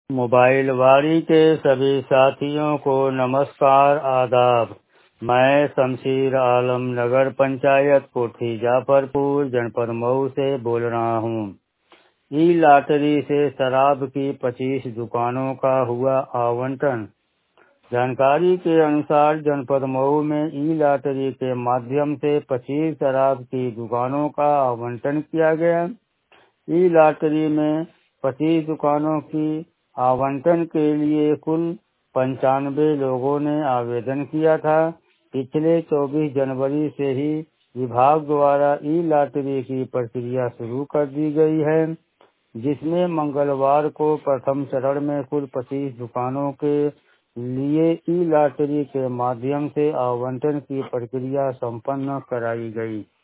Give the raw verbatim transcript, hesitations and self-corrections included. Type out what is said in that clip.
Mobile वाड़ी के सभी साथियों को नमस्कार आदाब। मैं शमशीर आलम नगर पंचायत कोठी जाफरपुर जनपद मऊ से बोल रहा हूँ। ई लॉटरी से शराब की पच्चीस दुकानों का हुआ आवंटन। जानकारी के अनुसार जनपद मऊ में ई लॉटरी के माध्यम से पच्चीस शराब की दुकानों का आवंटन किया गया। ई लॉटरी में पच्चीस दुकानों की आवंटन के लिए कुल पंचानवे लोगों ने आवेदन किया था। पिछले चौबीस जनवरी से ही विभाग द्वारा ई लॉटरी की प्रक्रिया शुरू कर दी गई है, जिसमें मंगलवार को प्रथम चरण में कुल पच्चीस दुकानों के लिए ई लॉटरी के माध्यम से आवंटन की प्रक्रिया संपन्न कराई गई।